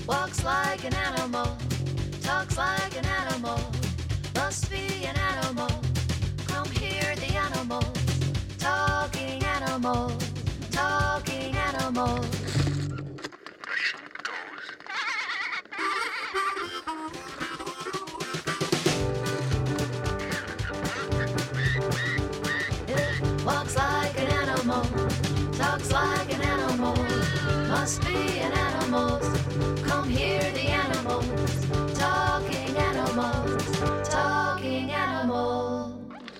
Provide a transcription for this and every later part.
Walks like an animal, talks like an animal, must be an animal. Come hear the animals, talking animals, talking animals. It walks like an animal, talks like an animal, must be an animal. Come hear the animals, talking animals, talking animals.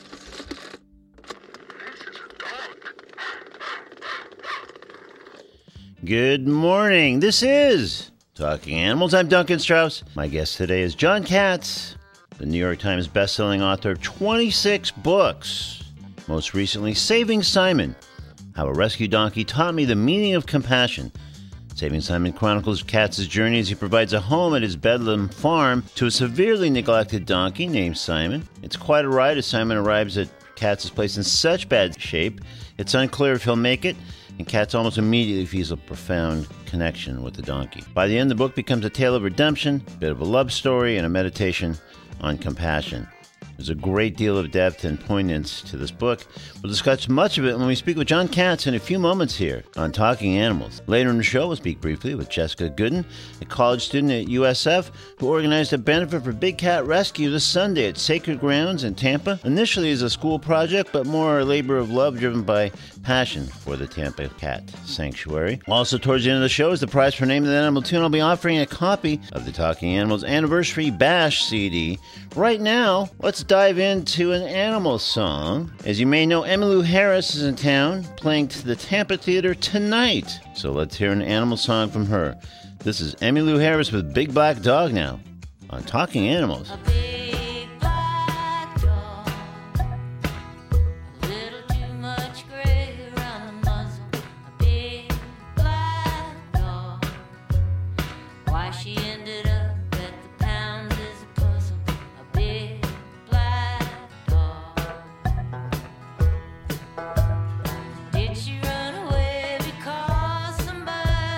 Good morning. This is Talking Animals. I'm Duncan Strauss. My guest today is John Katz, the New York Times bestselling author of 26 books. Most recently, Saving Simon, How a Rescue Donkey Taught Me the Meaning of Compassion. Saving Simon chronicles Katz's journey as he provides a home at his Bedlam farm to a severely neglected donkey named Simon. It's quite a ride as Simon arrives at Katz's place in such bad shape, it's unclear if he'll make it, and Katz almost immediately feels a profound connection with the donkey. By the end, the book becomes a tale of redemption, a bit of a love story, and a meditation on compassion. There's a great deal of depth and poignance to this book. We'll discuss much of it when we speak with John Katz in a few moments here on Talking Animals. Later in the show, we'll speak briefly with Jessica Gooden, a college student at USF who organized a benefit for Big Cat Rescue this Sunday at Sacred Grounds in Tampa. Initially as a school project, but more a labor of love driven by passion for the Tampa Cat Sanctuary. Also towards the end of the show is the prize for Name of the Animal Tune. I'll be offering a copy of the Talking Animals Anniversary Bash CD. Right now, let's dive into an animal song. As you may know, Emmylou Harris is in town playing to the Tampa Theater tonight. So let's hear an animal song from her. This is Emmylou Harris with Big Black Dog now on Talking Animals.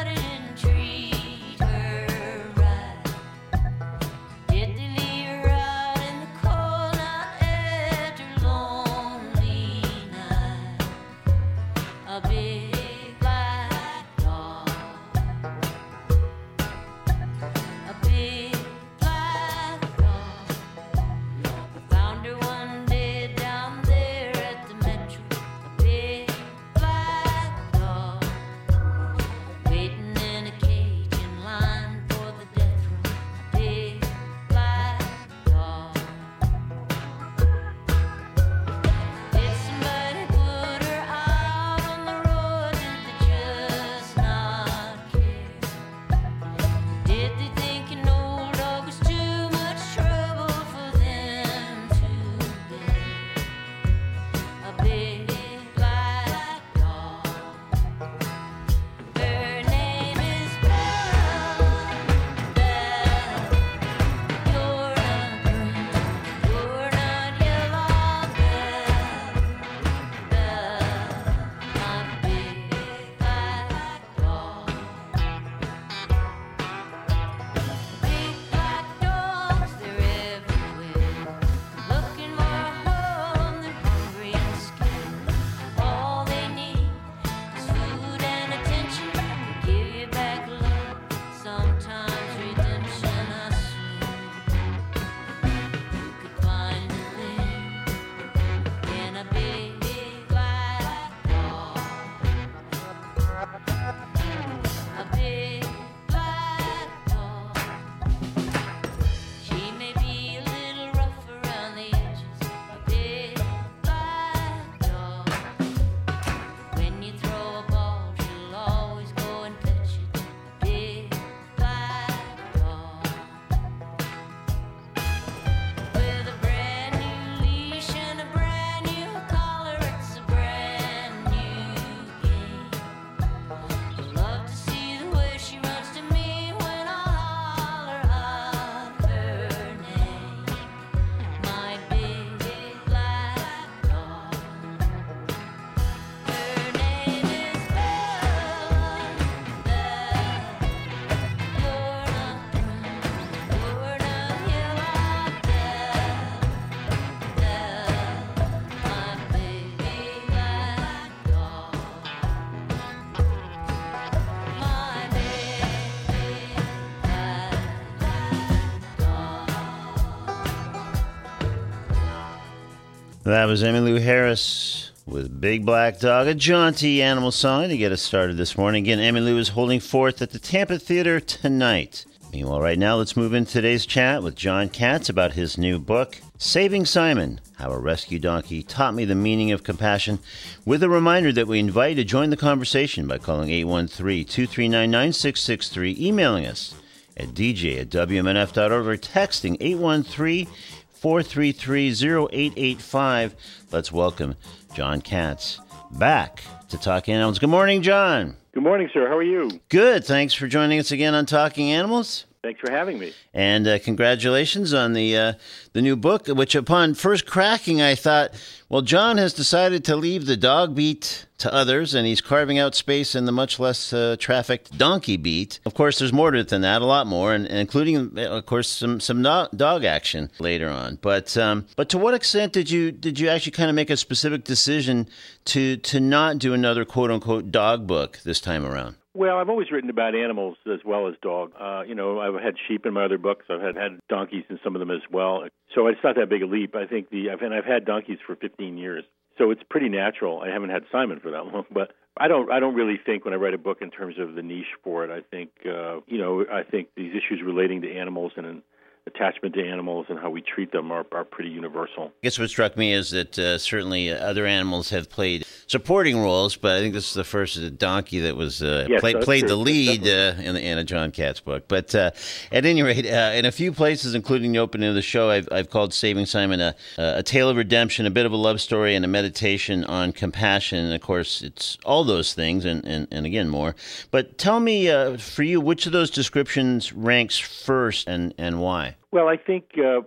Did they leave her That was Emmylou Harris with Big Black Dog, a jaunty animal song to get us started this morning. Again, Emmylou is holding forth at the Tampa Theater tonight. Meanwhile, right now, let's move into today's chat with John Katz about his new book, Saving Simon, How a Rescue Donkey Taught Me the Meaning of Compassion, with a reminder that we invite you to join the conversation by calling 813-239-9663, emailing us at dj@wmnf.org, or texting 813-433-0885. Let's welcome John Katz back to Talking Animals. Good morning, John. Good morning, sir. How are you? Good. Thanks for joining us again on Talking Animals. Thanks for having me. And congratulations on the new book, which upon first cracking, I thought, well, John has decided to leave the dog beat to others, and he's carving out space in the much less trafficked donkey beat. Of course, there's more to it than that, a lot more, and including, of course, some dog action later on. But to what extent did you actually kind of make a specific decision to not do another quote unquote dog book this time around? Well, I've always written about animals as well as dogs. I've had sheep in my other books. I've had donkeys in some of them as well. So it's not that big a leap. I think I've had donkeys for 15 years. So it's pretty natural. I haven't had Simon for that long, but I don't really think when I write a book in terms of the niche for it. I think I think these issues relating to animals and attachment to animals and how we treat them are pretty universal. I guess what struck me is that certainly other animals have played supporting roles, but I think this is the first donkey that was played the lead in a John Katz book. But at any rate, in a few places, including the opening of the show, I've called Saving Simon a tale of redemption, a bit of a love story, and a meditation on compassion. And of course, it's all those things, and again more. But tell me, for you, which of those descriptions ranks first, and why? Well, I think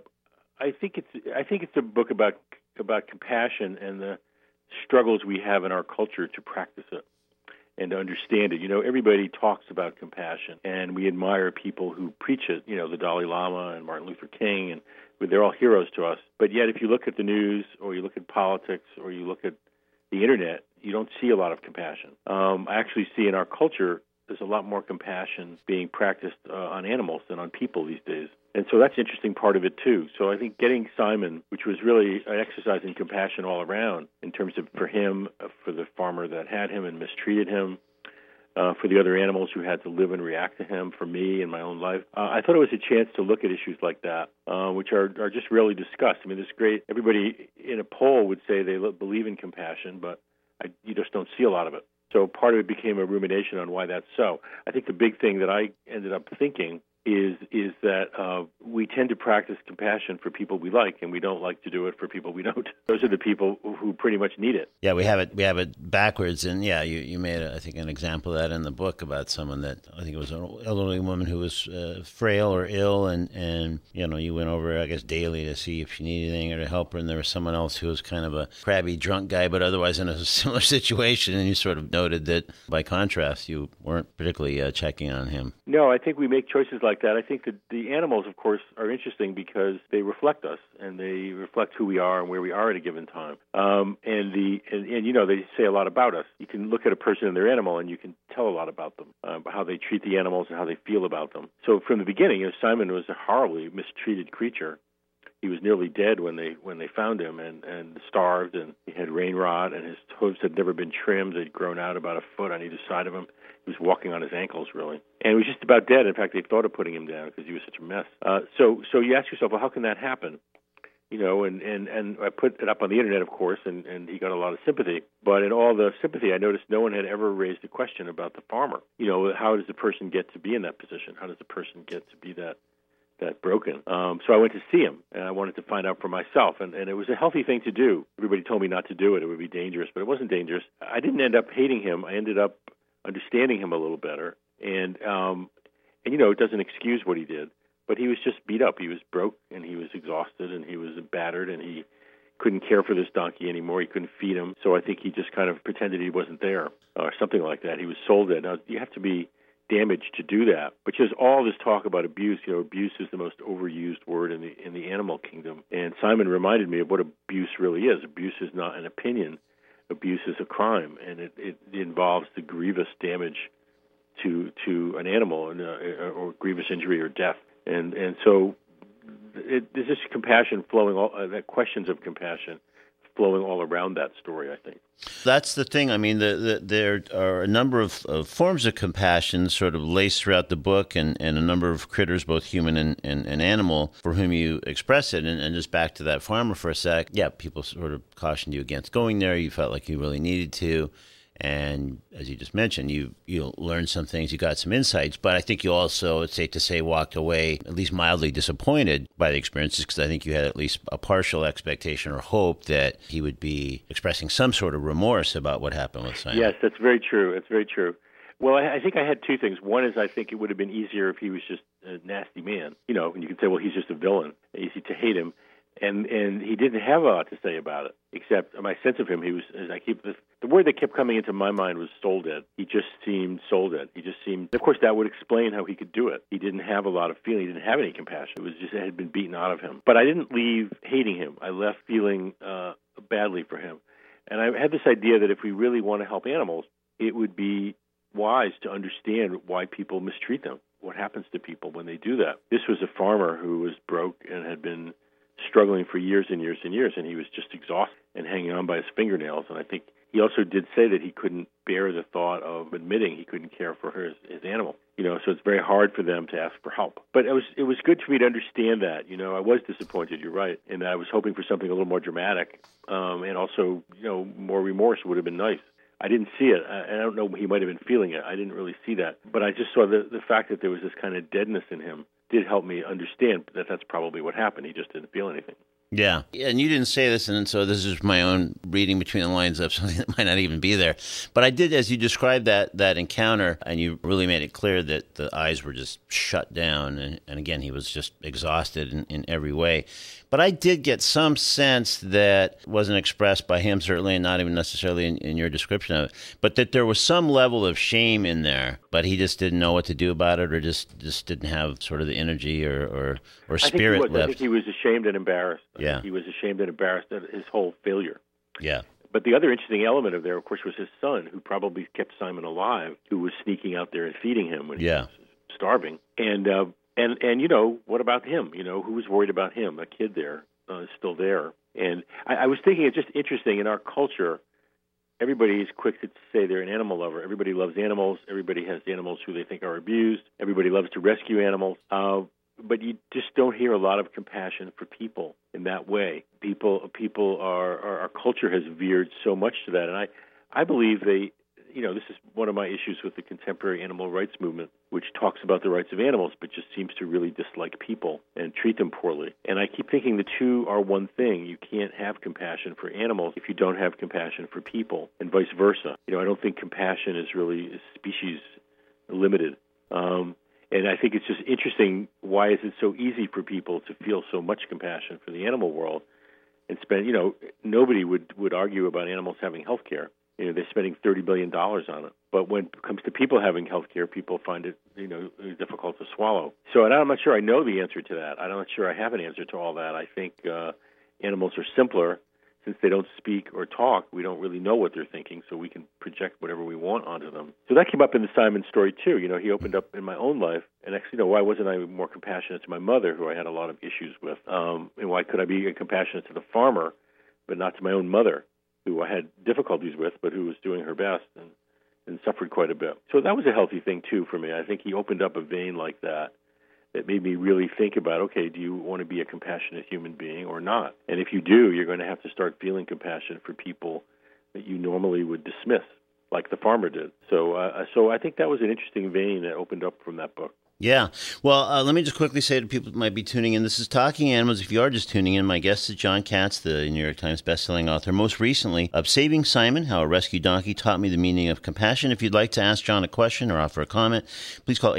it's a book about compassion and the struggles we have in our culture to practice it and to understand it. Everybody talks about compassion, and we admire people who preach it. The Dalai Lama and Martin Luther King, and they're all heroes to us. But yet, if you look at the news, or you look at politics, or you look at the internet, you don't see a lot of compassion. I actually see in our culture there's a lot more compassion being practiced on animals than on people these days. And so that's an interesting part of it, too. So I think getting Simon, which was really an exercise in compassion all around, in terms of for him, for the farmer that had him and mistreated him, for the other animals who had to live and react to him, for me in my own life, I thought it was a chance to look at issues like that, which are just rarely discussed. I mean, it's great. Everybody in a poll would say they believe in compassion, but you just don't see a lot of it. So part of it became a rumination on why that's so. I think the big thing that I ended up thinking is that we tend to practice compassion for people we like, and we don't like to do it for people we don't. Those are the people who pretty much need it. Yeah, we have it backwards, and yeah, you made I think an example of that in the book about someone that I think it was an elderly woman who was frail or ill, and you went over I guess daily to see if she needed anything or to help her, and there was someone else who was kind of a crabby drunk guy, but otherwise in a similar situation, and you sort of noted that by contrast, you weren't particularly checking on him. No, I think we make choices like that. I think that the animals, of course, are interesting because they reflect us and they reflect who we are and where we are at a given time. And they say a lot about us. You can look at a person and their animal, and you can tell a lot about them, how they treat the animals and how they feel about them. So from the beginning, Simon was a horribly mistreated creature. He was nearly dead when they found him, and starved, and he had rain rot, and his hooves had never been trimmed. They'd grown out about a foot on either side of him. He was walking on his ankles, really. And he was just about dead. In fact, they thought of putting him down because he was such a mess. So you ask yourself, well, how can that happen? And I put it up on the internet, of course, and he got a lot of sympathy. But in all the sympathy, I noticed no one had ever raised a question about the farmer. How does the person get to be in that position? How does the person get to be that broken? So I went to see him, and I wanted to find out for myself. And it was a healthy thing to do. Everybody told me not to do it. It would be dangerous, but it wasn't dangerous. I didn't end up hating him. I ended up understanding him a little better. And it doesn't excuse what he did, but he was just beat up. He was broke, and he was exhausted, and he was battered, and he couldn't care for this donkey anymore. He couldn't feed him. So I think he just kind of pretended he wasn't there or something like that. He was sold it. Now, you have to be damaged to do that. But there's all this talk about abuse. Abuse is the most overused word in the animal kingdom. And Simon reminded me of what abuse really is. Abuse is not an opinion. Abuse is a crime, and it involves the grievous damage to an animal or grievous injury or death. And so there's this compassion flowing, questions of compassion flowing all around that story, I think. That's the thing. I mean, there are a number of forms of compassion sort of laced throughout the book, and a number of critters, both human and animal, for whom you express it. And just back to that farmer for a sec, yeah, people sort of cautioned you against going there. You felt like you really needed to. And as you just mentioned, you learned some things, you got some insights, but I think you also, it's safe to say, walked away at least mildly disappointed by the experiences, because I think you had at least a partial expectation or hope that he would be expressing some sort of remorse about what happened with Simon. Yes, that's very true. It's very true. Well, I think I had two things. One is I think it would have been easier if he was just a nasty man, and you could say, well, he's just a villain, easy to hate him. And he didn't have a lot to say about it, except my sense of him. He was, as I keep the word that kept coming into my mind was soul dead. He just seemed soul dead. He just seemed. Of course, that would explain how he could do it. He didn't have a lot of feeling. He didn't have any compassion. It had been beaten out of him. But I didn't leave hating him. I left feeling badly for him. And I had this idea that if we really want to help animals, it would be wise to understand why people mistreat them. What happens to people when they do that? This was a farmer who was broke and had been struggling for years and years and years, and he was just exhausted and hanging on by his fingernails. And I think he also did say that he couldn't bear the thought of admitting he couldn't care for his animal. So it's very hard for them to ask for help. But it was good for me to understand that. I was disappointed, you're right, in that I was hoping for something a little more dramatic, and also, more remorse would have been nice. I didn't see it. I don't know, he might have been feeling it. I didn't really see that. But I just saw the fact that there was this kind of deadness in him did help me understand that that's probably what happened. He just didn't feel anything. Yeah. And you didn't say this, and so this is my own reading between the lines of something that might not even be there. But I did, as you described that encounter, and you really made it clear that the eyes were just shut down, and again, he was just exhausted in every way. But I did get some sense that wasn't expressed by him, certainly, and not even necessarily in your description of it, but that there was some level of shame in there, but he just didn't know what to do about it, or just didn't have sort of the energy or spirit left. I think he was ashamed and embarrassed. Yeah. He was ashamed and embarrassed at his whole failure. Yeah. But the other interesting element of there, of course, was his son, who probably kept Simon alive, who was sneaking out there and feeding him when he was starving. And what about him? Who was worried about him? A kid there is still there. And I was thinking it's just interesting in our culture. Everybody is quick to say they're an animal lover. Everybody loves animals. Everybody has animals who they think are abused. Everybody loves to rescue animals. But you just don't hear a lot of compassion for people in that way. Our culture has veered so much to that, and I believe this is one of my issues with the contemporary animal rights movement, which talks about the rights of animals, but just seems to really dislike people and treat them poorly. And I keep thinking the two are one thing. You can't have compassion for animals if you don't have compassion for people, and vice versa. I don't think compassion is really species limited. And I think it's just interesting, why is it so easy for people to feel so much compassion for the animal world and spend, nobody would argue about animals having health care. They're spending $30 billion on it. But when it comes to people having health care, people find it, difficult to swallow. So I'm not sure I know the answer to that. I'm not sure I have an answer to all that. I think animals are simpler. Since they don't speak or talk, we don't really know what they're thinking, so we can project whatever we want onto them. So that came up in the Simon story, too. He opened up in my own life, and actually, why wasn't I more compassionate to my mother, who I had a lot of issues with? And why could I be compassionate to the farmer, but not to my own mother, who I had difficulties with, but who was doing her best and suffered quite a bit? So that was a healthy thing, too, for me. I think he opened up a vein like that made me really think about, okay, do you want to be a compassionate human being or not? And if you do, you're going to have to start feeling compassion for people that you normally would dismiss, like the farmer did. So I think that was an interesting vein that opened up from that book. Yeah. Well, let me just quickly say to people who might be tuning in, this is Talking Animals. If you are just tuning in, my guest is John Katz, the New York Times bestselling author, most recently of Saving Simon, How a Rescue Donkey Taught Me the Meaning of Compassion. If you'd like to ask John a question or offer a comment, please call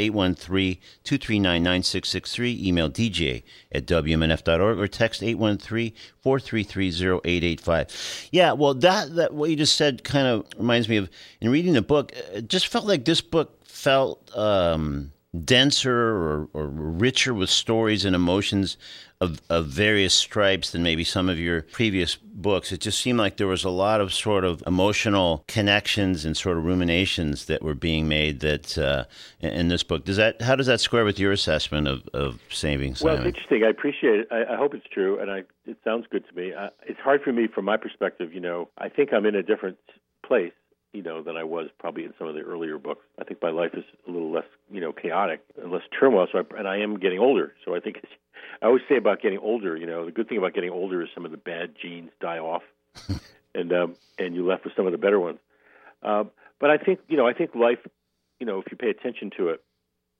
813-239-9663, email dj@wmnf.org, or text 813-433-0885. Yeah, well, that what you just said kind of reminds me of, in reading the book, it just felt like this book felt denser or richer with stories and emotions of various stripes than maybe some of your previous books. It just seemed like there was a lot of sort of emotional connections and sort of ruminations that were being made that in this book. How does that square with your assessment of Saving Simon? Well, it's interesting. I appreciate it. I hope it's true, and it sounds good to me. It's hard for me from my perspective. I think I'm in a different place, than I was probably in some of the earlier books. I think my life is a little less, chaotic and less turmoil. And I am getting older. So I think I always say about getting older, the good thing about getting older is some of the bad genes die off, and you're left with some of the better ones. But I think, I think life, if you pay attention to it,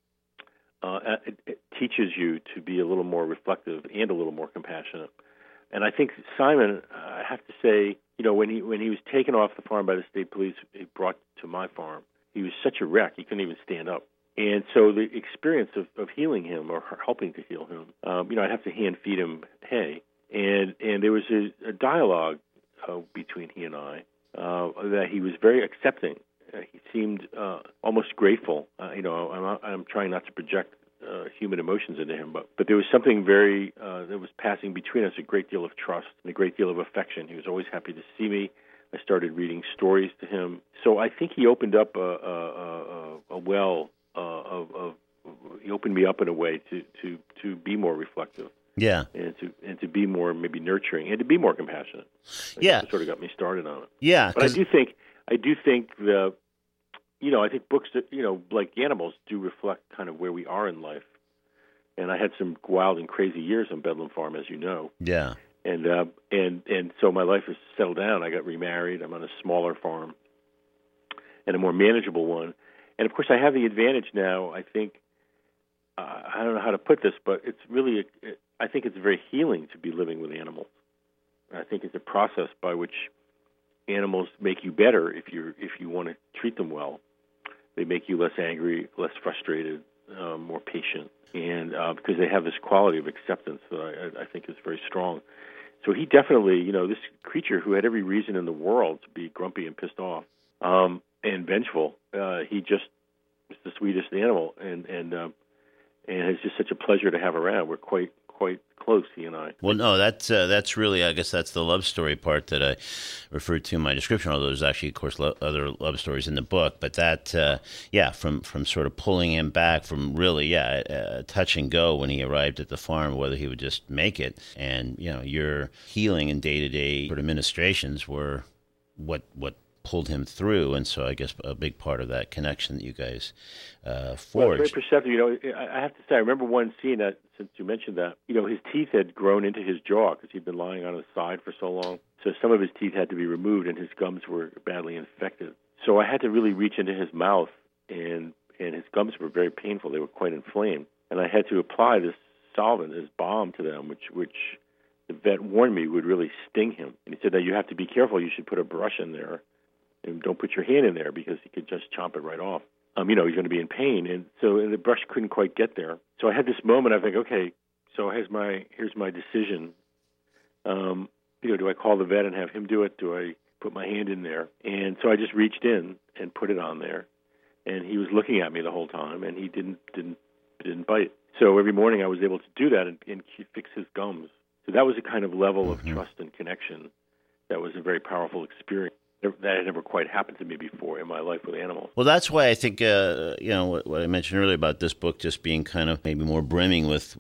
it teaches you to be a little more reflective and a little more compassionate. And I think Simon, I have to say, when he was taken off the farm by the state police, he brought to my farm, he was such a wreck, he couldn't even stand up. And so the experience of healing him or helping to heal him, I'd have to hand feed him hay. And there was a dialogue between he and I that he was very accepting. He seemed almost grateful. I'm trying not to project human emotions into him, but there was something very that was passing between us, a great deal of trust and a great deal of affection. He was always happy to see me. I started reading stories to him. So I think he opened up a well he opened me up in a way to be more reflective. Yeah, and to be more maybe nurturing and to be more compassionate. That sort of got me started on it. Yeah, but I do think I think books that, like animals, do reflect kind of where we are in life. And I had some wild and crazy years on Bedlam Farm, as you know. Yeah. And so my life has settled down. I got remarried. I'm on a smaller farm and a more manageable one. And of course, I have the advantage now. I think I don't know how to put this, but it's really I think it's very healing to be living with animals. I think it's a process by which animals make you better if you want to treat them well. They make you less angry, less frustrated, more patient, and because they have this quality of acceptance that I think is very strong. So he definitely, this creature who had every reason in the world to be grumpy and pissed off and vengeful, he just is the sweetest animal, and it's just such a pleasure to have around. We're quite close, he and I. Well, no, that's really, I guess that's the love story part that I referred to in my description, although there's actually, of course, other love stories in the book. But that, from sort of pulling him back from really, touch and go when he arrived at the farm, whether he would just make it. And, your healing and day-to-day sort of ministrations were what pulled him through, and so I guess a big part of that connection that you guys forged. Well, very perceptive. I have to say, I remember one scene that, since you mentioned that, his teeth had grown into his jaw because he'd been lying on his side for so long. So some of his teeth had to be removed, and his gums were badly infected. So I had to really reach into his mouth, and his gums were very painful. They were quite inflamed, and I had to apply this solvent, this balm to them, which the vet warned me would really sting him. And he said that you have to be careful. You should put a brush in there. And don't put your hand in there because he could just chomp it right off. He's going to be in pain, and the brush couldn't quite get there. So I had this moment. I think, okay, so here's my decision. Do I call the vet and have him do it? Do I put my hand in there? And so I just reached in and put it on there, and he was looking at me the whole time, and he didn't bite. So every morning I was able to do that and fix his gums. So that was a kind of level of trust and connection that was a very powerful experience. That had never quite happened to me before in my life with animals. Well, that's why I think, what I mentioned earlier about this book just being kind of maybe more brimming with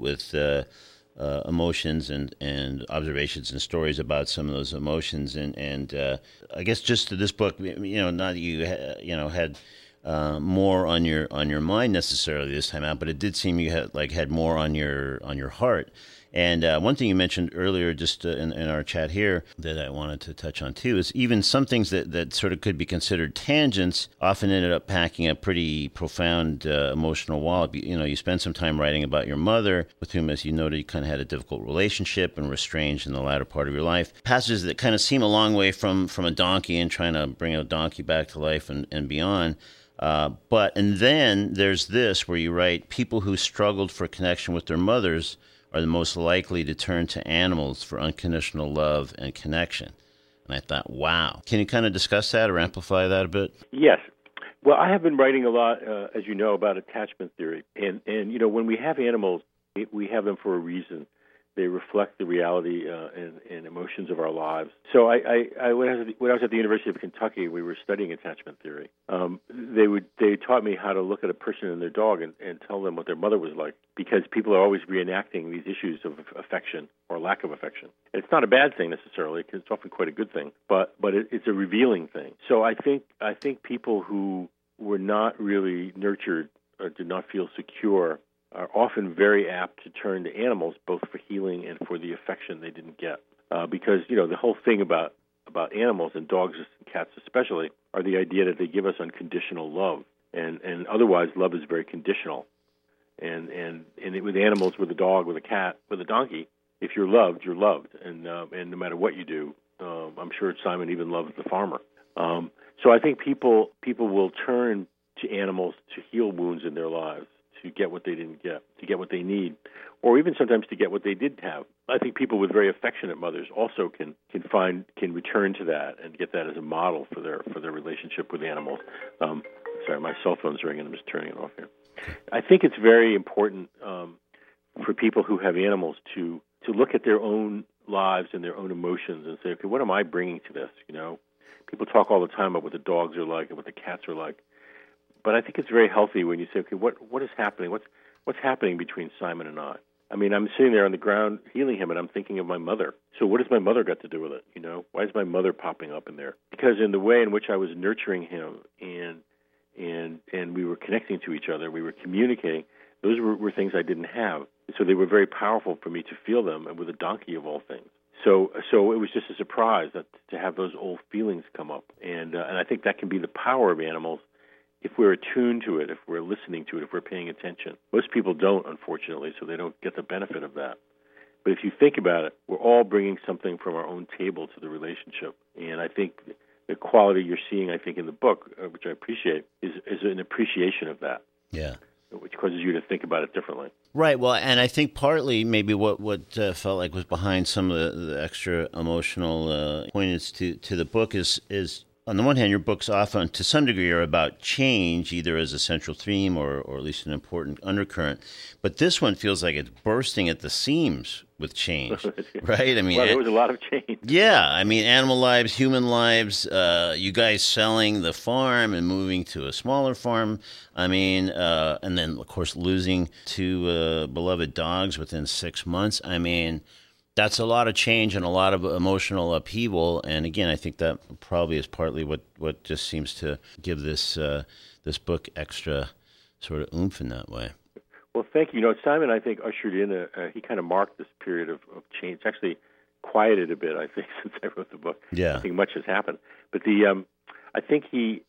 emotions and observations and stories about some of those emotions. And I guess just to this book, not that you, had more on your mind necessarily this time out, but it did seem you had more on your heart. And one thing you mentioned earlier, just in our chat here, that I wanted to touch on too, is even some things that sort of could be considered tangents often ended up packing a pretty profound emotional wallop. You spend some time writing about your mother, with whom, as you noted, you kind of had a difficult relationship and were estranged in the latter part of your life. Passages that kind of seem a long way from a donkey and trying to bring a donkey back to life and beyond. And then there's this where you write, people who struggled for connection with their mothers are the most likely to turn to animals for unconditional love and connection. And I thought, wow. Can you kind of discuss that or amplify that a bit? Yes. Well, I have been writing a lot, as you know, about attachment theory. And when we have animals, we have them for a reason. They reflect the reality and emotions of our lives. So when I was at the University of Kentucky, we were studying attachment theory. They taught me how to look at a person and their dog and tell them what their mother was like, because people are always reenacting these issues of affection or lack of affection. And it's not a bad thing necessarily, because it's often quite a good thing, but it's a revealing thing. So I think people who were not really nurtured or did not feel secure are often very apt to turn to animals, both for healing and for the affection they didn't get. Because, the whole thing about animals, and dogs and cats especially, are the idea that they give us unconditional love. And otherwise, love is very conditional. And with animals, with a dog, with a cat, with a donkey, if you're loved, you're loved. And no matter what you do, I'm sure Simon even loves the farmer. So I think people will turn to animals to heal wounds in their lives, to get what they didn't get, to get what they need, or even sometimes to get what they did have. I think people with very affectionate mothers also can return to that and get that as a model for their relationship with animals. Sorry, my cell phone's ringing. I'm just turning it off here. I think it's very important for people who have animals to look at their own lives and their own emotions and say, okay, what am I bringing to this? People talk all the time about what the dogs are like and what the cats are like. But I think it's very healthy when you say, okay, what is happening? What's happening between Simon and I? I mean, I'm sitting there on the ground healing him, and I'm thinking of my mother. So what has my mother got to do with it? Why is my mother popping up in there? Because in the way in which I was nurturing him and we were connecting to each other, we were communicating, those were things I didn't have. So they were very powerful for me to feel them, and with a donkey of all things. So it was just a surprise to have those old feelings come up. And I think that can be the power of animals, if we're attuned to it, if we're listening to it, if we're paying attention. Most people don't, unfortunately, so they don't get the benefit of that. But if you think about it, we're all bringing something from our own table to the relationship. And I think the quality you're seeing, I think, in the book, which I appreciate, is an appreciation of that. Yeah. Which causes you to think about it differently. Right. Well, and I think partly maybe what felt like was behind some of the extra emotional poignance to the book is on the one hand, your books often, to some degree, are about change, either as a central theme or at least an important undercurrent. But this one feels like it's bursting at the seams with change, right? I mean, there was a lot of change. Yeah, I mean, animal lives, human lives. You guys selling the farm and moving to a smaller farm. I mean, and then of course losing two beloved dogs within 6 months. I mean, that's a lot of change and a lot of emotional upheaval. And again, I think that probably is partly what just seems to give this book extra sort of oomph in that way. Well, thank you. Simon, I think, ushered in he kind of marked this period of change. It's actually quieted a bit, I think, since I wrote the book. Yeah. I think much has happened. But I think he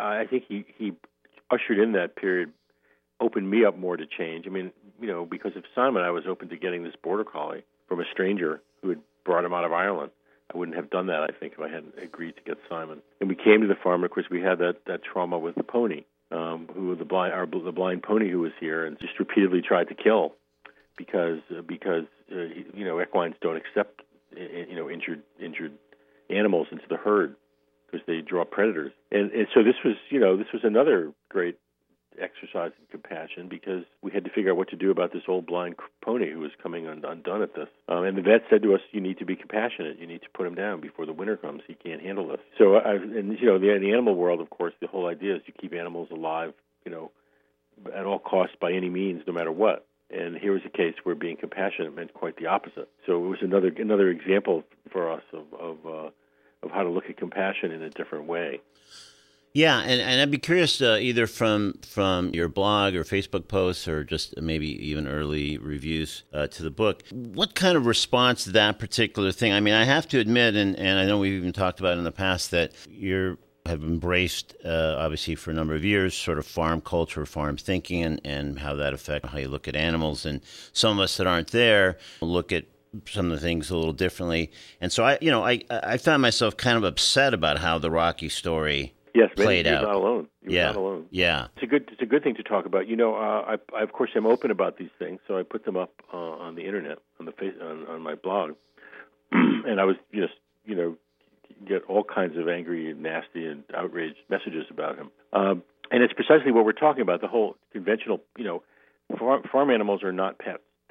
ushered in that period, opened me up more to change. I mean, because of Simon, I was open to getting this border collie from a stranger who had brought him out of Ireland. I wouldn't have done that, I think, if I hadn't agreed to get Simon. And we came to the farm. Of course, we had that trauma with the pony, who the blind pony who was here and just repeatedly tried to kill because equines don't accept injured animals into the herd because they draw predators. And so this was another great exercise in compassion, because we had to figure out what to do about this old blind pony who was coming undone at this. And the vet said to us, "You need to be compassionate. You need to put him down before the winter comes. He can't handle this." So, in the animal world, of course, the whole idea is you keep animals alive, at all costs, by any means, no matter what. And here was a case where being compassionate meant quite the opposite. So it was another example for us of how to look at compassion in a different way. Yeah, and I'd be curious, either from your blog or Facebook posts or just maybe even early reviews to the book, what kind of response to that particular thing? I mean, I have to admit, and I know we've even talked about it in the past, that you have embraced, obviously for a number of years, sort of farm culture, farm thinking, and how that affects how you look at animals. And some of us that aren't there look at some of the things a little differently. And so I found myself kind of upset about how the Rocky story played out. You're not alone. You're not alone. Yeah. It's a good thing to talk about. I of course am open about these things, so I put them up on the internet, on my blog, and I was just get all kinds of angry and nasty and outraged messages about him. And it's precisely what we're talking about. The whole conventional, farm animals are not pets.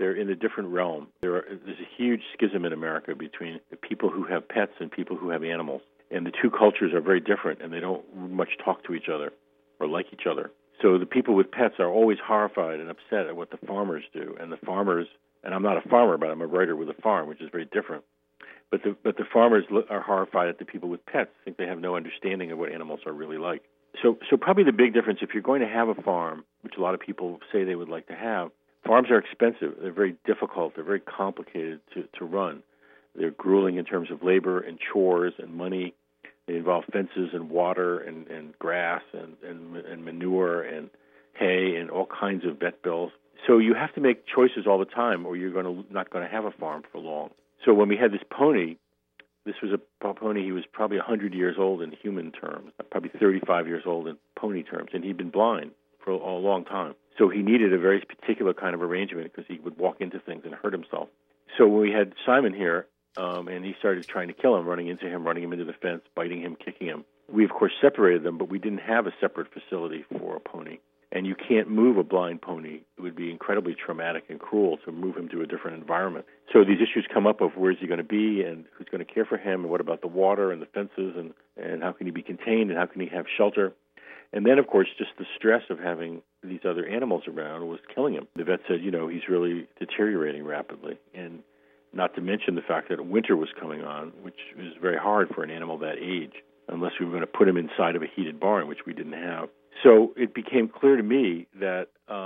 they're in a different realm. There's a huge schism in America between the people who have pets and people who have animals. And the two cultures are very different, and they don't much talk to each other or like each other. So the people with pets are always horrified and upset at what the farmers do. And the farmers, and I'm not a farmer, but I'm a writer with a farm, which is very different. But the farmers are horrified at the people with pets, think they have no understanding of what animals are really like. So probably the big difference, if you're going to have a farm, which a lot of people say they would like to have, farms are expensive. They're very difficult. They're very complicated to run. They're grueling in terms of labor and chores and money. They involve fences and water and grass and manure and hay and all kinds of vet bills. So you have to make choices all the time, or you're not going to have a farm for long. So when we had this pony, this was a pony, he was probably 100 years old in human terms, probably 35 years old in pony terms, and he'd been blind for a long time. So he needed a very particular kind of arrangement because he would walk into things and hurt himself. So when we had Simon here, and he started trying to kill him, running into the fence, biting him, kicking him. We, of course, separated them, but we didn't have a separate facility for a pony. And you can't move a blind pony. It would be incredibly traumatic and cruel to move him to a different environment. So these issues come up of where's he going to be and who's going to care for him and what about the water and the fences and how can he be contained and how can he have shelter. And then, of course, just the stress of having these other animals around was killing him. The vet said, he's really deteriorating rapidly. And not to mention the fact that winter was coming on, which was very hard for an animal that age, unless we were going to put him inside of a heated barn, which we didn't have. So it became clear to me that,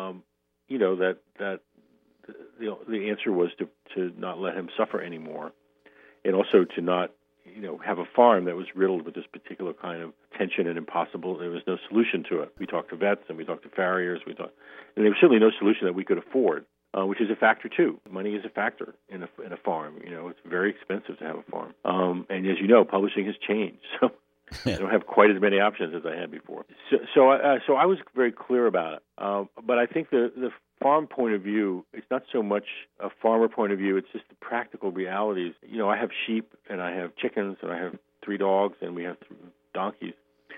that the answer was to not let him suffer anymore, and also to not, have a farm that was riddled with this particular kind of tension and impossible. There was no solution to it. We talked to vets and we talked to farriers. And there was certainly no solution that we could afford. Which is a factor too. Money is a factor in a farm. It's very expensive to have a farm. And as you know, publishing has changed, so I don't have quite as many options as I had before. So I was very clear about it. But I think the farm point of view, it's not so much a farmer point of view. It's just the practical realities. I have sheep and I have chickens and I have 3 dogs and we have 3 donkeys.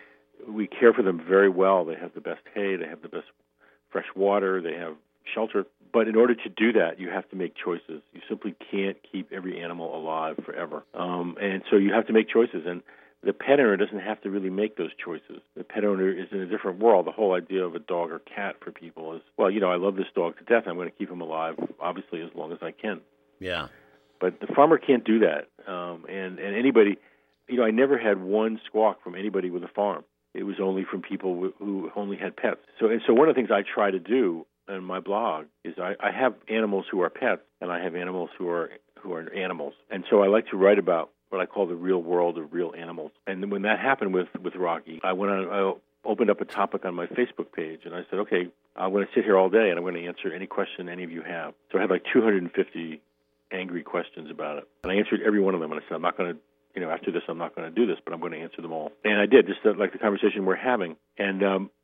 We care for them very well. They have the best hay. They have the best fresh water. They have shelter. But in order to do that, you have to make choices. You simply can't keep every animal alive forever. And so you have to make choices. And the pet owner doesn't have to really make those choices. The pet owner is in a different world. The whole idea of a dog or cat for people is, well, I love this dog to death. I'm going to keep him alive, obviously, as long as I can. Yeah. But the farmer can't do that. And anybody, I never had one squawk from anybody with a farm. It was only from people who only had pets. So one of the things I try to do in my blog is I have animals who are pets, and I have animals who are animals. And so I like to write about what I call the real world of real animals. And then when that happened with Rocky, I opened up a topic on my Facebook page, and I said, okay, I'm going to sit here all day, and I'm going to answer any question any of you have. So I had like 250 angry questions about it. And I answered every one of them, and I said, I'm not going to, after this, I'm not going to do this, but I'm going to answer them all. And I did, just like the conversation we're having. And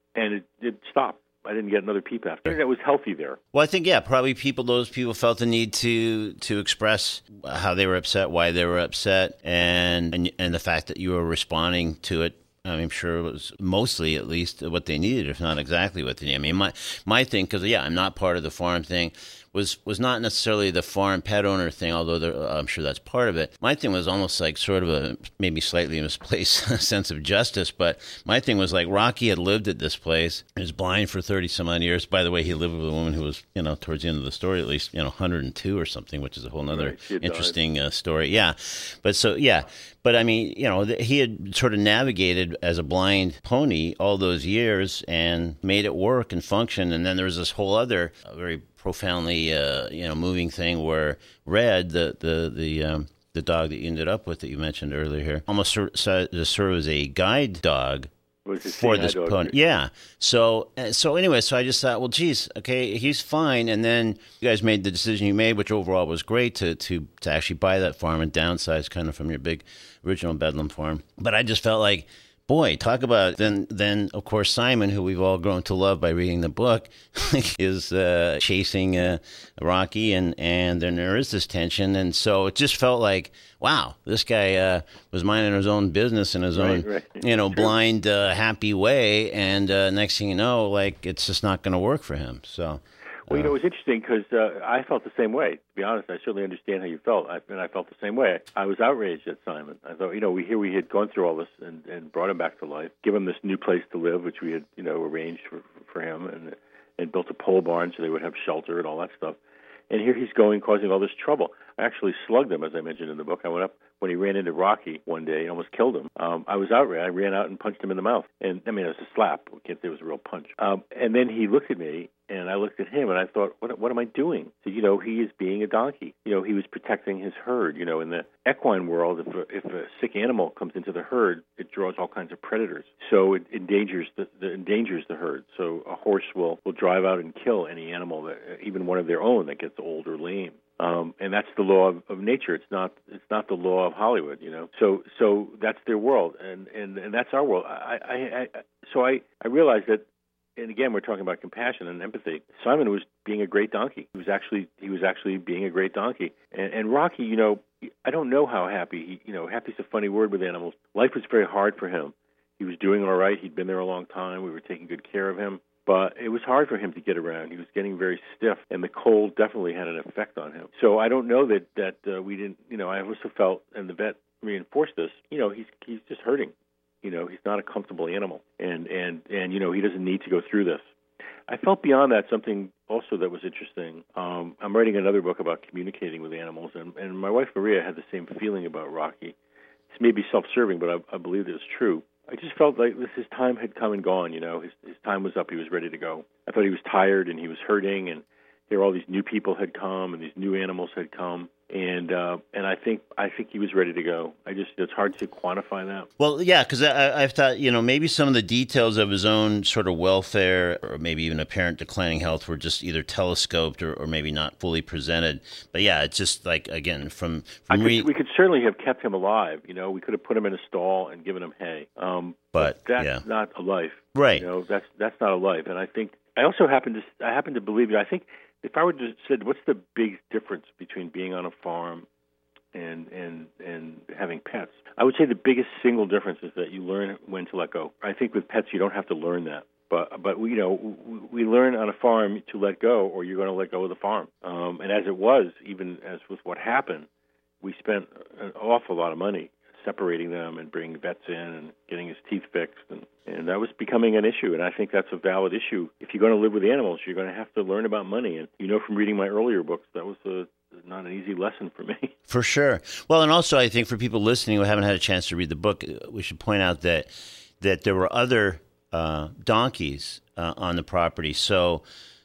it stopped. I didn't get another peep after. I think that was healthy there. Well, I think, probably those people felt the need to express how they were upset, why they were upset, and the fact that you were responding to it. I'm sure it was mostly, at least, what they needed, if not exactly what they needed. I mean, my thing, because, I'm not part of the farm thing, was not necessarily the farm pet owner thing, although I'm sure that's part of it. My thing was almost like sort of a maybe slightly misplaced sense of justice, but my thing was like Rocky had lived at this place. He was blind for 30-some-odd years. By the way, he lived with a woman who was, towards the end of the story, at least, 102 or something, which is a whole other interesting story. Yeah. But I mean, he had sort of navigated as a blind pony all those years and made it work and function. And then there was this whole other very profoundly, moving thing where Red, the dog that you ended up with that you mentioned earlier here, almost served as a guide dog for this pony. Yeah. So anyway, so I just thought, well, geez, okay, he's fine. And then you guys made the decision you made, which overall was great to actually buy that farm and downsize kind of from your big original Bedlam farm. But I just felt like, boy, talk about then of course Simon, who we've all grown to love by reading the book, is chasing Rocky, and then there is this tension, and so it just felt like, wow, this guy was minding his own business in his own blind happy way, and next thing you know, like it's just not going to work for him. So. Well, it was interesting because I felt the same way. To be honest, I certainly understand how you felt, and I felt the same way. I was outraged at Simon. I thought, we had gone through all this and brought him back to life, give him this new place to live, which we had, arranged for him, and built a pole barn so they would have shelter and all that stuff. And here he's causing all this trouble. I actually slugged him, as I mentioned in the book. I went up when he ran into Rocky one day and almost killed him. I was outraged. I ran out and punched him in the mouth. And, it was a slap. I can't say it was a real punch. And then he looked at me, and I looked at him, and I thought, what am I doing? So, he is being a donkey. He was protecting his herd. In the equine world, if a sick animal comes into the herd, it draws all kinds of predators. So it endangers the herd. So a horse will drive out and kill any animal, even one of their own that gets old or lame. And that's the law of nature. It's not the law of Hollywood, So that's their world, and that's our world. So I realized that, and again, we're talking about compassion and empathy. Simon was being a great donkey. He was actually being a great donkey. And Rocky, I don't know how happy happy's a funny word with animals. Life was very hard for him. He was doing all right. He'd been there a long time. We were taking good care of him. But it was hard for him to get around. He was getting very stiff, and the cold definitely had an effect on him. So I don't know that we didn't. I also felt, and the vet reinforced this. He's just hurting. He's not a comfortable animal, and he doesn't need to go through this. I felt beyond that something also that was interesting. I'm writing another book about communicating with animals, and my wife Maria had the same feeling about Rocky. This may be self-serving, but I believe it was true. I just felt like his time had come and gone, His time was up. He was ready to go. I thought he was tired and he was hurting, and all these new people had come and these new animals had come, and I think he was ready to go. It's hard to quantify that. Well, yeah, because I've thought, maybe some of the details of his own sort of welfare or maybe even apparent declining health were just either telescoped or maybe not fully presented. But yeah, it's just like, again, we could certainly have kept him alive. We could have put him in a stall and given him hay. But that's not a life, right? That's not a life. And I think I also happen to believe it. I think if I were to say, what's the big difference between being on a farm and having pets, I would say the biggest single difference is that you learn when to let go. I think with pets you don't have to learn that, but we learn on a farm to let go, or you're going to let go of the farm. And as it was, even as with what happened, we spent an awful lot of money separating them and bringing vets in and getting his teeth fixed, and that was becoming an issue, and I think that's a valid issue. If you're going to live with animals, you're going to have to learn about money, and from reading my earlier books, that was not an easy lesson for me. For sure. Well, and also I think for people listening who haven't had a chance to read the book, we should point out that there were other donkeys on the property, so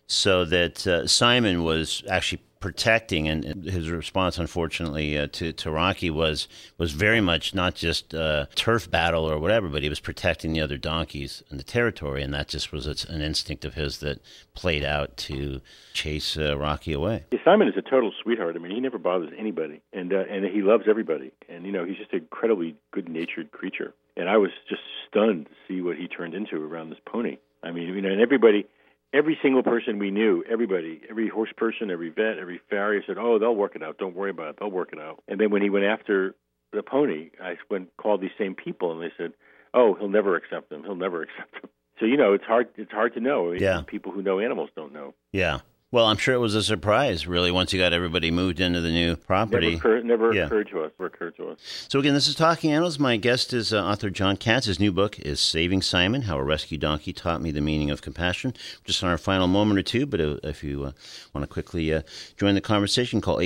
that Simon was actually protecting, and his response, unfortunately, to Rocky was very much not just a turf battle or whatever, but he was protecting the other donkeys in the territory, and that just was an instinct of his that played out to chase Rocky away. Simon is a total sweetheart. I mean, he never bothers anybody, and he loves everybody, and he's just an incredibly good-natured creature. And I was just stunned to see what he turned into around this pony. I mean, and every single person we knew, every horse person, every vet, every farrier said, "Oh, they'll work it out. Don't worry about it. They'll work it out." And then when he went after the pony, I called these same people, and they said, "Oh, he'll never accept them. He'll never accept them." So it's hard to know. Yeah. People who know animals don't know. Yeah. Well, I'm sure it was a surprise, really, once you got everybody moved into the new property. Never occurred to us. So again, this is Talking Animals. My guest is author John Katz. His new book is Saving Simon, How a Rescue Donkey Taught Me the Meaning of Compassion. Just on our final moment or two, but if you want to quickly join the conversation, call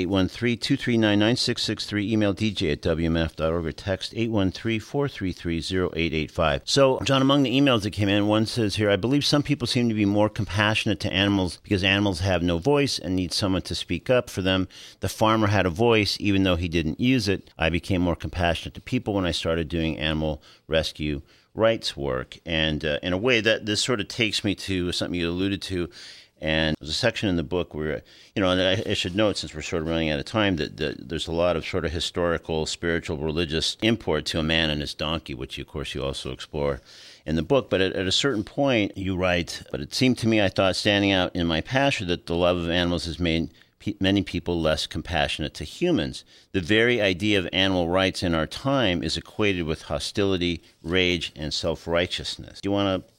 813-239-9663, email dj@wmf.org, or text 813-433-0885. So, John, among the emails that came in, one says here, I believe some people seem to be more compassionate to animals because animals have no voice and need someone to speak up for them. The farmer had a voice, even though he didn't use it. I became more compassionate to people when I started doing animal rescue rights work. And in a way, that this sort of takes me to something you alluded to. And there's a section in the book where, and I should note, since we're sort of running out of time, that there's a lot of sort of historical, spiritual, religious import to a man and his donkey, which, of course, you also explore in the book. But at a certain point, you write, but it seemed to me, I thought, standing out in my passion, that the love of animals has made many people less compassionate to humans. The very idea of animal rights in our time is equated with hostility, rage, and self-righteousness. Do you want to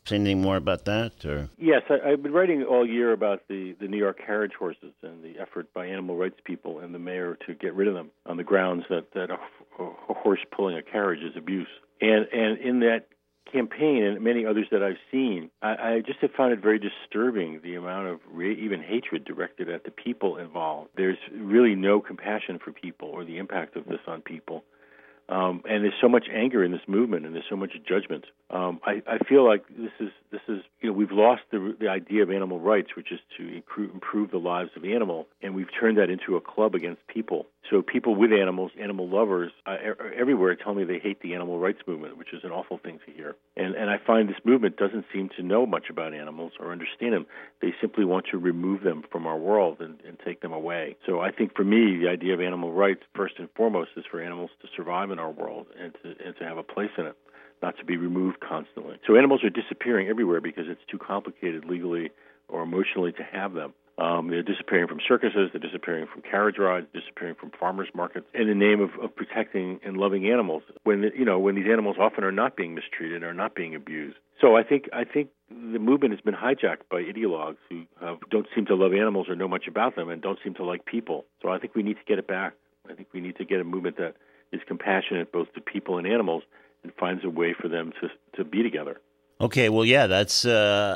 Say anything more about that? Or Yes, I've been writing all year about the New York carriage horses and the effort by animal rights people and the mayor to get rid of them on the grounds that a horse pulling a carriage is abuse. And in that campaign and many others that I've seen, I just have found it very disturbing, the amount of even hatred directed at the people involved. There's really no compassion for people or the impact of this on people. And there's so much anger in this movement, and there's so much judgment. I feel like this is we've lost the idea of animal rights, which is to improve the lives of animals, and we've turned that into a club against people. So people with animals, animal lovers, everywhere tell me they hate the animal rights movement, which is an awful thing to hear. And I find this movement doesn't seem to know much about animals or understand them. They simply want to remove them from our world and take them away. So I think for me, the idea of animal rights, first and foremost, is for animals to survive in our world and to have a place in it, not to be removed constantly. So animals are disappearing everywhere because it's too complicated legally or emotionally to have them. They're disappearing from circuses, they're disappearing from carriage rides, disappearing from farmers markets in the name of protecting and loving animals when these animals often are not being mistreated or not being abused. So I think the movement has been hijacked by ideologues who don't seem to love animals or know much about them and don't seem to like people. So I think we need to get it back. I think we need to get a movement that is compassionate both to people and animals and finds a way for them to be together. Okay, well, yeah, that's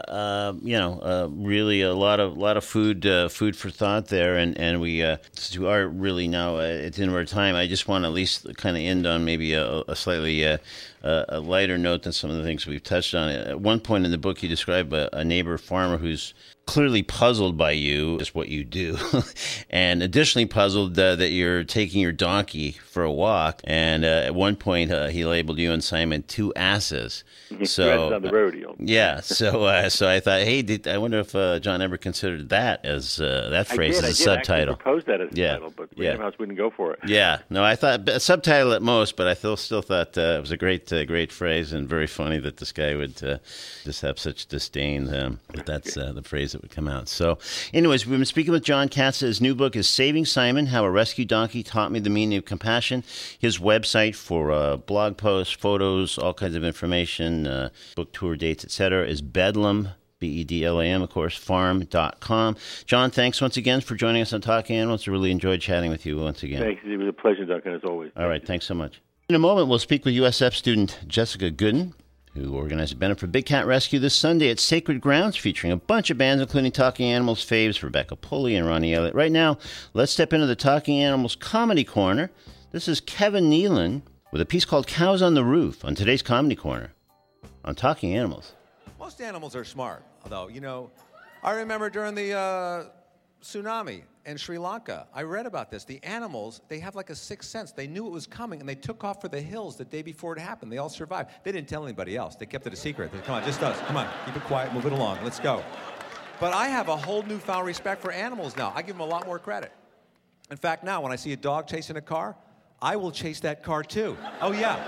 really a lot of food for thought there, and we since we are really now at the end of our time, I just want to at least kind of end on maybe a slightly a lighter note than some of the things we've touched on. At one point in the book, you describe a neighbor farmer who's clearly puzzled by you, just what you do, and additionally puzzled that you're taking your donkey for a walk. And at one point, he labeled you and Simon two asses. So on the road. Yeah. So I thought, hey, I wonder if John ever considered that as that phrase as a subtitle. I proposed that as a title, but Random House wouldn't go for it. Yeah. No, I thought a subtitle at most, but I still thought it was a great phrase and very funny that this guy would just have such disdain that that's the phrase that would come out. So anyways, we've been speaking with John Katz. His new book is Saving Simon, How a Rescue Donkey Taught Me the Meaning of Compassion. His website for blog posts, photos, all kinds of information, book tour dates, etc. is Bedlam, Bedlam, of course, farm.com. John, thanks once again for joining us on Talking Animals. I really enjoyed chatting with you once again. Thanks. It was a pleasure, Duncan, as always. All right, thanks so much. In a moment, we'll speak with USF student Jessica Gooden, who organized a benefit for Big Cat Rescue this Sunday at Sacred Grounds, featuring a bunch of bands, including Talking Animals faves Rebecca Pulley and Ronnie Elliott. Right now, let's step into the Talking Animals Comedy Corner. This is Kevin Nealon with a piece called Cows on the Roof on today's Comedy Corner on Talking Animals. Most animals are smart, although, I remember during the tsunami in Sri Lanka, I read about this. The animals, they have like a sixth sense. They knew it was coming, and they took off for the hills the day before it happened. They all survived. They didn't tell anybody else. They kept it a secret. They said, come on, just us. Come on, keep it quiet, move it along. Let's go. But I have a whole newfound respect for animals now. I give them a lot more credit. In fact, now, when I see a dog chasing a car, I will chase that car too. Oh, yeah.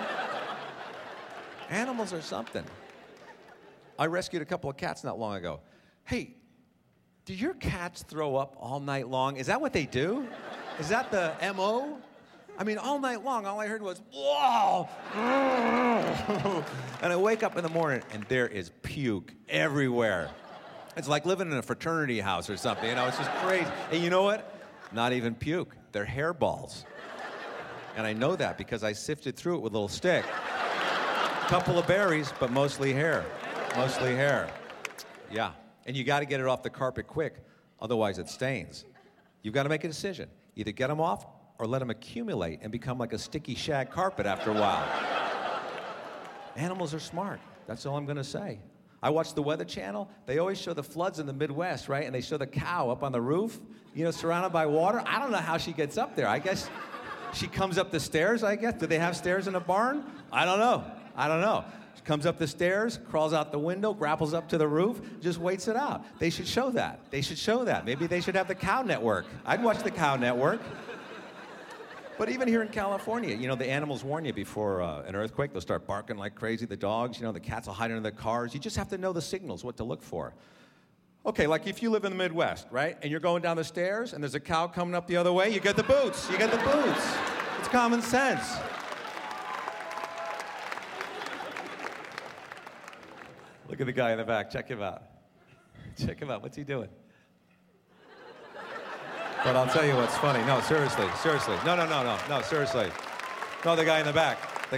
Animals are something. I rescued a couple of cats not long ago. Hey, do your cats throw up all night long? Is that what they do? Is that the MO? I mean, all night long, all I heard was, whoa! And I wake up in the morning, and there is puke everywhere. It's like living in a fraternity house or something, it's just crazy. And you know what? Not even puke. They're hairballs. And I know that because I sifted through it with a little stick. Couple of berries, but mostly hair. Mostly hair. Yeah. And you got to get it off the carpet quick, otherwise it stains. You've got to make a decision. Either get them off or let them accumulate and become like a sticky shag carpet after a while. Animals are smart. That's all I'm going to say. I watch the Weather Channel. They always show the floods in the Midwest, right? And they show the cow up on the roof, surrounded by water. I don't know how she gets up there. I guess she comes up the stairs, I guess. Do they have stairs in a barn? I don't know. She comes up the stairs, crawls out the window, grapples up to the roof, just waits it out. They should show that. Maybe they should have the Cow Network. I'd watch the Cow Network. But even here in California, the animals warn you before an earthquake. They'll start barking like crazy, the dogs. The cats will hide under the cars. You just have to know the signals, what to look for. Okay, like if you live in the Midwest, right, and you're going down the stairs and there's a cow coming up the other way, you get the boots. It's common sense. Look at the guy in the back. Check him out. Check him out. What's he doing? But I'll tell you what's funny. No, seriously. No, seriously. No, the guy in the back.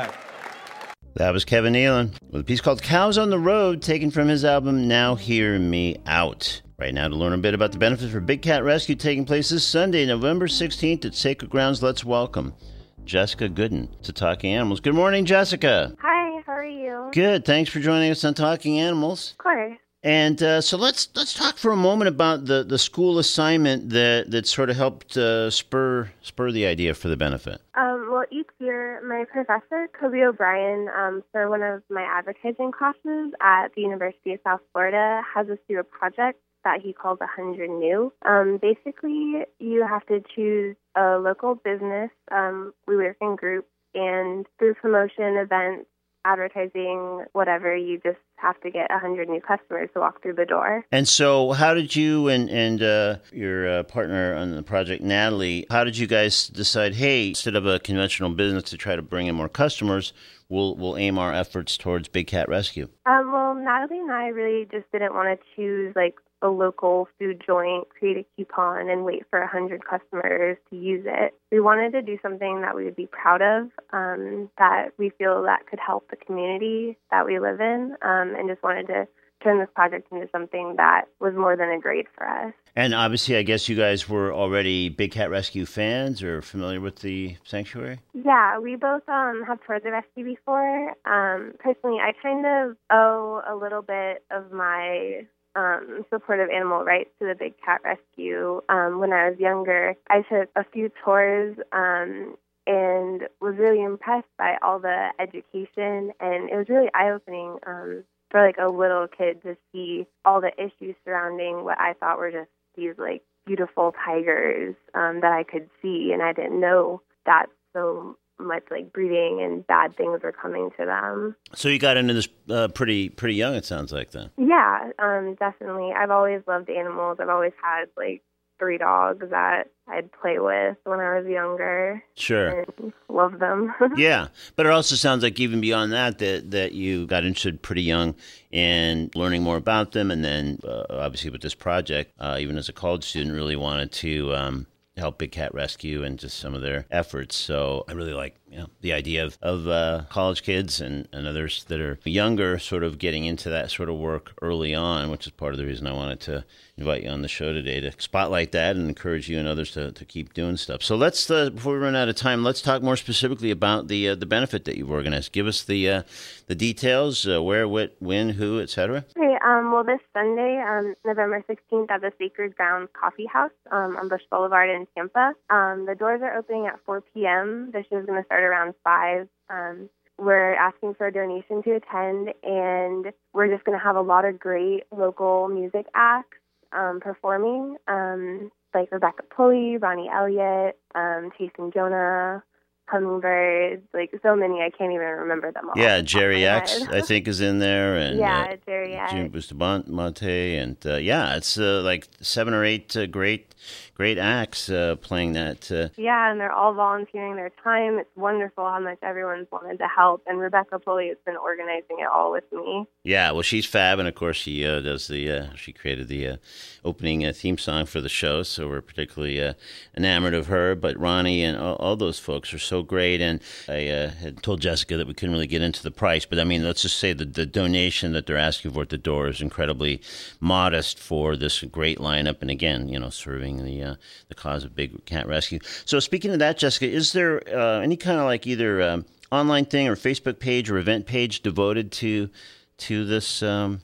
That was Kevin Nealon with a piece called Cows on the Road, taken from his album Now Hear Me Out. Right now, to learn a bit about the benefits for Big Cat Rescue taking place this Sunday, November 16th at Sacred Grounds, let's welcome Jessica Gooden to Talking Animals. Good morning, Jessica. Hi, how are you? Good. Thanks for joining us on Talking Animals. Of course. And so let's talk for a moment about the school assignment that sort of helped spur the idea for the benefit. Well, each year, my professor, Kobe O'Brien, for one of my advertising classes at the University of South Florida, has us do a project that he calls 100 New. Basically, you have to choose a local business. We work in groups, and through promotion, events, advertising, whatever, you just have to get 100 new customers to walk through the door. And so how did you and your partner on the project, Natalie, how did you guys decide, hey, instead of a conventional business to try to bring in more customers, we'll aim our efforts towards Big Cat Rescue? Well, Natalie and I really just didn't want to choose like a local food joint, create a coupon, and wait for 100 customers to use it. We wanted to do something that we would be proud of, that we feel that could help the community that we live in, and just wanted to turn this project into something that was more than a grade for us. And obviously, I guess you guys were already Big Cat Rescue fans or familiar with the sanctuary? Yeah, we both have toured the rescue before. Personally, I kind of owe a little bit of my support of animal rights to the Big Cat Rescue. When I was younger, I took a few tours and was really impressed by all the education, and it was really eye-opening for like a little kid to see all the issues surrounding what I thought were just these like beautiful tigers that I could see, and I didn't know that so much like breeding and bad things were coming to them. So you got into this pretty young, it sounds like, then. Yeah, definitely. I've always loved animals. I've always had like 3 dogs that I'd play with when I was younger. Sure. And love them. Yeah, but it also sounds like even beyond that you got interested pretty young in learning more about them, and then obviously with this project, even as a college student, really wanted to help Big Cat Rescue and just some of their efforts. So I really like the idea of college kids and others that are younger sort of getting into that sort of work early on, which is part of the reason I wanted to invite you on the show today, to spotlight that and encourage you and others to keep doing stuff. So let's, before we run out of time, let's talk more specifically about the benefit that you've organized. Give us the details, where, what, when, who, etc. Okay, well, this Sunday, November 16th, at the Sacred Grounds Coffee House on Bush Boulevard in Tampa. The doors are opening at 4 p.m. The show's going to start around 5. We're asking for a donation to attend, and we're just going to have a lot of great local music acts performing, like Rebecca Pulley, Ronnie Elliott, Chase and Jonah, Hummingbirds, like so many, I can't even remember them all. Yeah, Jerry X, I think, is in there. And, yeah, Jerry X. Jim Bustamante, and it's like 7 or 8 great acts playing that. Yeah, and they're all volunteering their time. It's wonderful how much everyone's wanted to help, and Rebecca Pulley has been organizing it all with me. Yeah, well, she's fab, and of course she does she created the opening theme song for the show, so we're particularly enamored of her. But Ronnie and all those folks are so great, and I had told Jessica that we couldn't really get into the price, but I mean, let's just say the donation that they're asking for at the door is incredibly modest for this great lineup, and again, serving the cause of Big Cat Rescue. So speaking of that, Jessica, is there any kind of like either online thing or Facebook page or event page devoted to this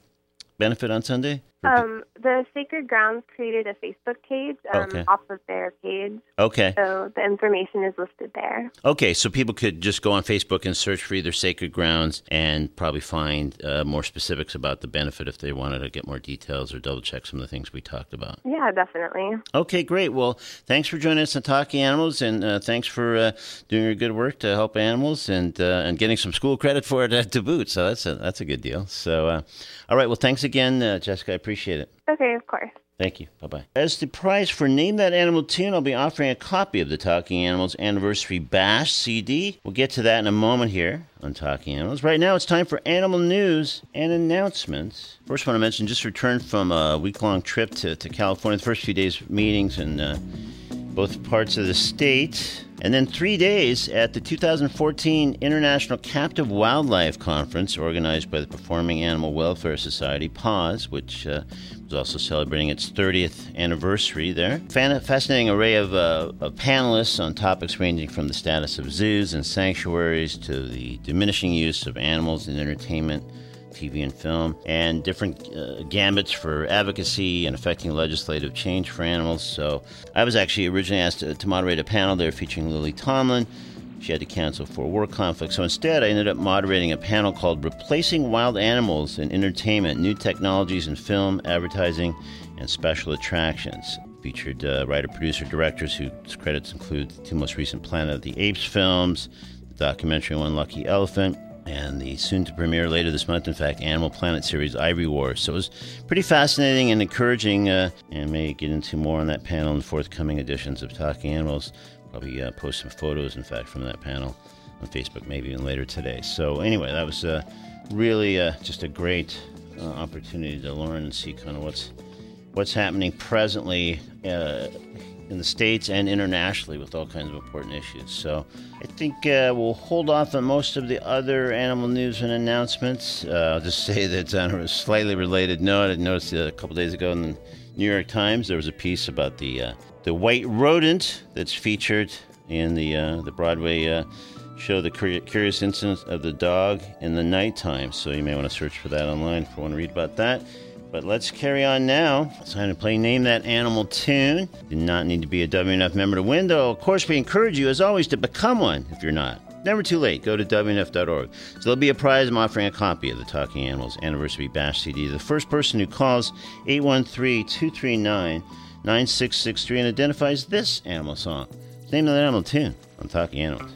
benefit on Sunday? The Sacred Grounds created a Facebook page off of their page. Okay. So the information is listed there. Okay, so people could just go on Facebook and search for either Sacred Grounds and probably find more specifics about the benefit if they wanted to get more details or double check some of the things we talked about. Yeah, definitely. Okay, great. Well, thanks for joining us on Talking Animals, and thanks for doing your good work to help animals and getting some school credit for it to boot. So that's a good deal. So, all right. Well, thanks again, Jessica. I appreciate it. Okay, of course. Thank you. Bye-bye. As the prize for Name That Animal Tune, I'll be offering a copy of the Talking Animals Anniversary Bash CD. We'll get to that in a moment here on Talking Animals. Right now, it's time for animal news and announcements. First, I want to mention, just returned from a week-long trip to California. The first few days, meetings in both parts of the state. And then 3 days at the 2014 International Captive Wildlife Conference, organized by the Performing Animal Welfare Society, PAWS, which was also celebrating its 30th anniversary there. Fascinating array of panelists on topics ranging from the status of zoos and sanctuaries to the diminishing use of animals in entertainment, TV and film, and different gambits for advocacy and affecting legislative change for animals. So I was actually originally asked to moderate a panel there featuring Lily Tomlin. She had to cancel for a work conflict. So instead, I ended up moderating a panel called Replacing Wild Animals in Entertainment, New Technologies in Film, Advertising, and Special Attractions. Featured writer, producer, directors whose credits include the two most recent Planet of the Apes films, the documentary One Lucky Elephant, and the soon-to-premiere later this month, in fact, Animal Planet series Ivory Wars. So it was pretty fascinating and encouraging, and may get into more on that panel in forthcoming editions of Talking Animals. Probably post some photos, in fact, from that panel on Facebook, maybe even later today. So anyway, that was really just a great opportunity to learn and see kind of what's happening presently in the States and internationally with all kinds of important issues. So I think we'll hold off on most of the other animal news and announcements. I'll just say that on a slightly related note, I noticed a couple days ago in the New York Times, there was a piece about the white rodent that's featured in the Broadway show, The Curious Incidents of the Dog in the Nighttime. So you may want to search for that online if you want to read about that. But let's carry on now. It's time to play Name That Animal Tune. You do not need to be a WNF member to win, though. Of course, we encourage you, as always, to become one if you're not. Never too late. Go to WNF.org. So there'll be a prize. I'm offering a copy of the Talking Animals Anniversary Bash CD. The first person who calls 813-239-9663 and identifies this animal song. Name That Animal Tune on Talking Animals.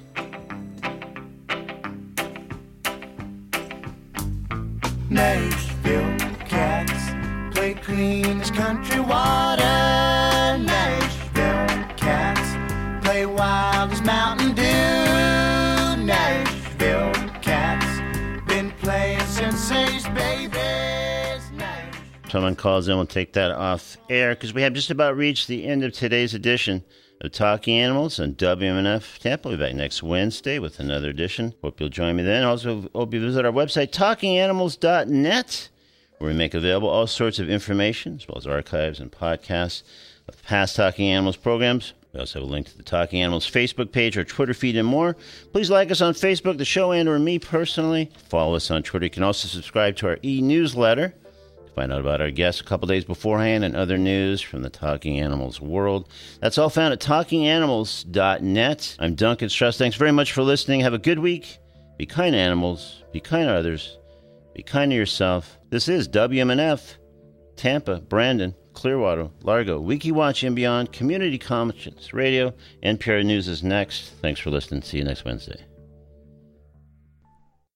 Nashville cats play clean as country water. Nashville cats play wild as Mountain Dew. Nashville cats been playing since they's babies. Someone calls in, we'll take that off air because we have just about reached the end of today's edition of Talking Animals on WMNF Tampa. We'll be back next Wednesday with another edition. Hope you'll join me then. Also, hope you visit our website, talkinganimals.net, where we make available all sorts of information, as well as archives and podcasts of past Talking Animals programs. We also have a link to the Talking Animals Facebook page, our Twitter feed, and more. Please like us on Facebook, the show, and or me personally. Follow us on Twitter. You can also subscribe to our e-newsletter. Find out about our guests a couple days beforehand and other news from the Talking Animals world. That's all found at talkinganimals.net. I'm Duncan Strauss. Thanks very much for listening. Have a good week. Be kind to animals. Be kind to others. Be kind to yourself. This is WMNF, Tampa, Brandon, Clearwater, Largo, WikiWatch and beyond, Community Conscience Radio. NPR News is next. Thanks for listening. See you next Wednesday.